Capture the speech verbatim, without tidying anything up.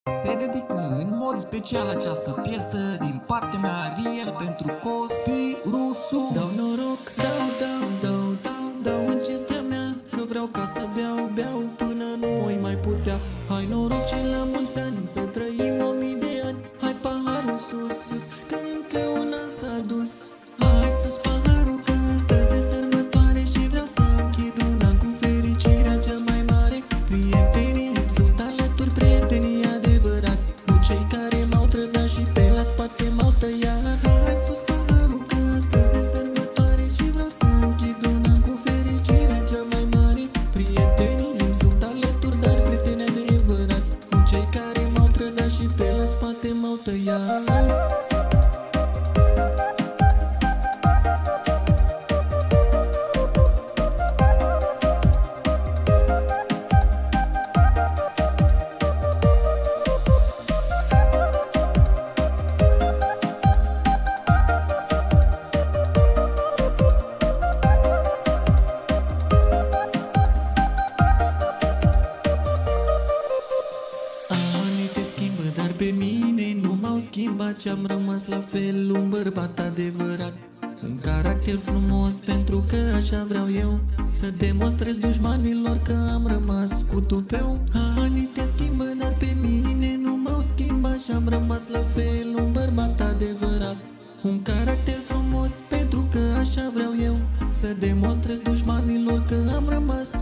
Se dedică în mod special această piesă din partea mea, Ariel, pentru Costi Rusu. Dau noroc, dau, dau, dau, dau, dau în cinstea mea, că vreau ca să beau, beau până nu voi mai putea. Hai noroc și la mulți ani, să trăim o mii de ani. Hai paharul sus, sus, că încă una s-a dus. Hai sus paharul, că astăzi e sărbătoare și vreau să închid un an cu fericirea cea mai mare. Prietenii îmi sunt alături, prietenii adevărați, nu cei care m-au trădat și pe la spate m-au tăiat. Hai sus paharul, că astăzi e sărbătoare și vreau să închid un an cu fericirea cea mai mare. Prietenii îmi sunt alături, dar prieteni adevărați, nu cei care m-au trădat și pe la spate m-au tăiat. Dar pe mine nu m-au schimbat și am rămas la fel, un bărbat adevărat, un caracter frumos, pentru că așa vreau eu, să demonstrez dușmanilor că am rămas cu tupeu. Anii te schimbă, dar pe mine nu m-au schimbat și am rămas la fel, un bărbat adevărat, un caracter frumos, pentru că așa vreau eu, să demonstrez dușmanilor că am rămas